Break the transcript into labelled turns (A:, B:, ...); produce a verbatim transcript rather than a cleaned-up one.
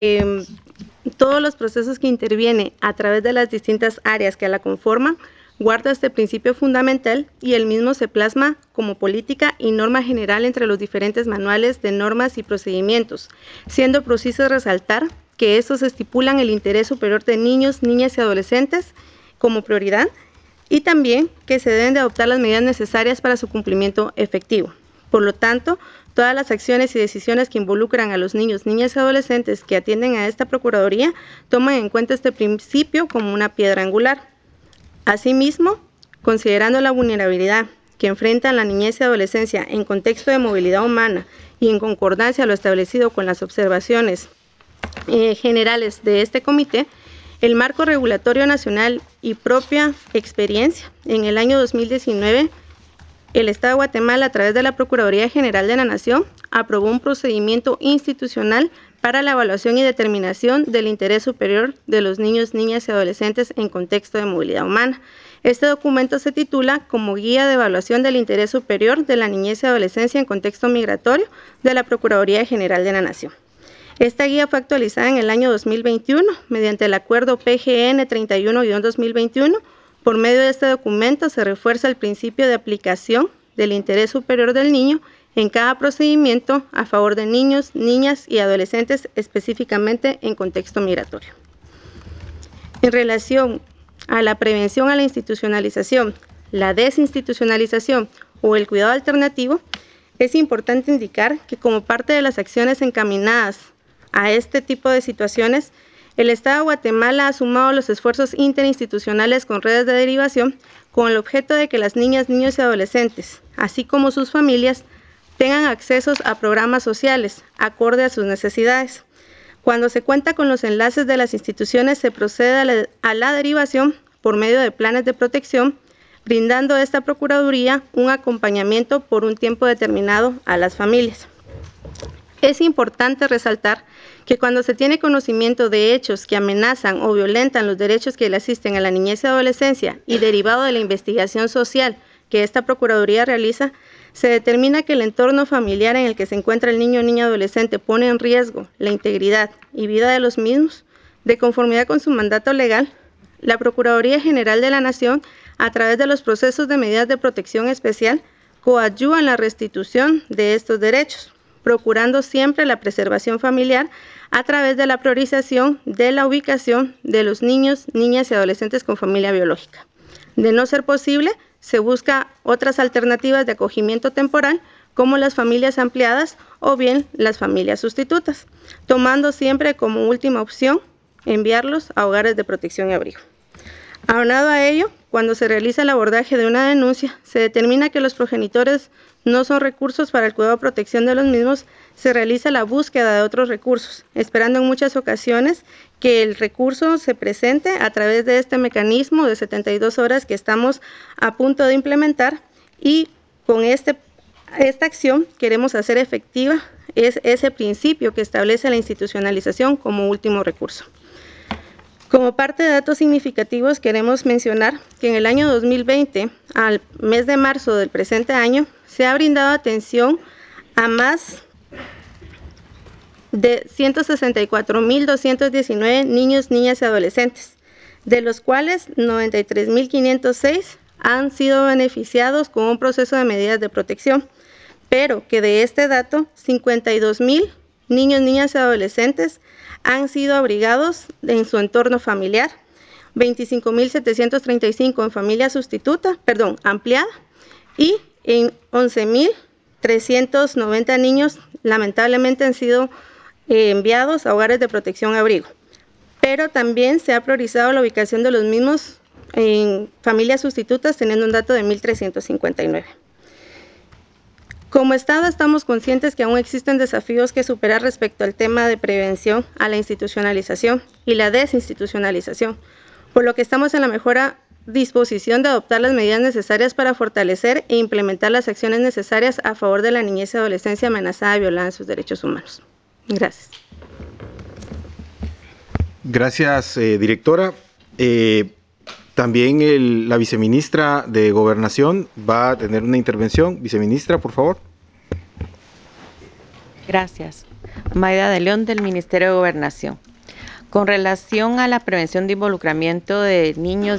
A: eh, todos los procesos que interviene a través de las distintas áreas que la conforman, guarda este principio fundamental y el mismo se plasma como política y norma general entre los diferentes manuales de normas y procedimientos, siendo preciso resaltar que estos estipulan el interés superior de niños, niñas y adolescentes como prioridad y también que se deben de adoptar las medidas necesarias para su cumplimiento efectivo. Por lo tanto, todas las acciones y decisiones que involucran a los niños, niñas y adolescentes que atienden a esta Procuraduría toman en cuenta este principio como una piedra angular. Asimismo, considerando la vulnerabilidad que enfrentan la niñez y adolescencia en contexto de movilidad humana y en concordancia a lo establecido con las observaciones eh, generales de este comité, el marco regulatorio nacional y propia experiencia en el año dos mil diecinueve, el Estado de Guatemala, a través de la Procuraduría General de la Nación, aprobó un procedimiento institucional para la evaluación y determinación del interés superior de los niños, niñas y adolescentes en contexto de movilidad humana. Este documento se titula como Guía de Evaluación del Interés Superior de la Niñez y Adolescencia en Contexto Migratorio de la Procuraduría General de la Nación. Esta guía fue actualizada en el año dos mil veintiuno mediante el Acuerdo P G N treinta y uno guión dos mil veintiuno. Por medio de este documento se refuerza el principio de aplicación del interés superior del niño en cada procedimiento a favor de niños, niñas y adolescentes, específicamente en contexto migratorio. En relación a la prevención a la institucionalización, la desinstitucionalización o el cuidado alternativo, es importante indicar que como parte de las acciones encaminadas a este tipo de situaciones, el Estado de Guatemala ha sumado los esfuerzos interinstitucionales con redes de derivación con el objeto de que las niñas, niños y adolescentes, así como sus familias, tengan accesos a programas sociales acorde a sus necesidades. Cuando se cuenta con los enlaces de las instituciones, se procede a la, a la derivación por medio de planes de protección, brindando a esta Procuraduría un acompañamiento por un tiempo determinado a las familias. Es importante resaltar que cuando se tiene conocimiento de hechos que amenazan o violentan los derechos que le asisten a la niñez y adolescencia y derivado de la investigación social que esta Procuraduría realiza, se determina que el entorno familiar en el que se encuentra el niño o niña adolescente pone en riesgo la integridad y vida de los mismos, de conformidad con su mandato legal, la Procuraduría General de la Nación, a través de los procesos de medidas de protección especial, coadyuva en la restitución de estos derechos, procurando siempre la preservación familiar a través de la priorización de la ubicación de los niños, niñas y adolescentes con familia biológica. De no ser posible, se busca otras alternativas de acogimiento temporal, como las familias ampliadas o bien las familias sustitutas, tomando siempre como última opción enviarlos a hogares de protección y abrigo. Aunado a ello, cuando se realiza el abordaje de una denuncia, se determina que los progenitores no son recursos para el cuidado o protección de los mismos, se realiza la búsqueda de otros recursos, esperando en muchas ocasiones que el recurso se presente a través de este mecanismo de setenta y dos horas que estamos a punto de implementar, y con este, esta acción queremos hacer efectiva es ese principio que establece la institucionalización como último recurso. Como parte de datos significativos, queremos mencionar que en el año dos mil veinte, al mes de marzo del presente año, se ha brindado atención a más de ciento sesenta y cuatro mil doscientos diecinueve niños, niñas y adolescentes, de los cuales noventa y tres mil quinientos seis han sido beneficiados con un proceso de medidas de protección, pero que de este dato, cincuenta y dos mil niños, niñas y adolescentes han sido abrigados en su entorno familiar, veinticinco mil setecientos treinta y cinco en familia sustituta, perdón, ampliada, y en once mil trescientos noventa niños lamentablemente han sido eh, enviados a hogares de protección abrigo. Pero también se ha priorizado la ubicación de los mismos en familias sustitutas, teniendo un dato de mil trescientos cincuenta y nueve. Como Estado estamos conscientes que aún existen desafíos que superar respecto al tema de prevención a la institucionalización y la desinstitucionalización, por lo que estamos en la mejor disposición de adoptar las medidas necesarias para fortalecer e implementar las acciones necesarias a favor de la niñez y adolescencia amenazada y violada en sus derechos humanos. Gracias.
B: Gracias, eh, directora. Eh, También el, la viceministra de Gobernación va a tener una intervención. Viceministra, por favor.
C: Gracias. Maida de León, del Ministerio de Gobernación. Con relación a la prevención de involucramiento de niños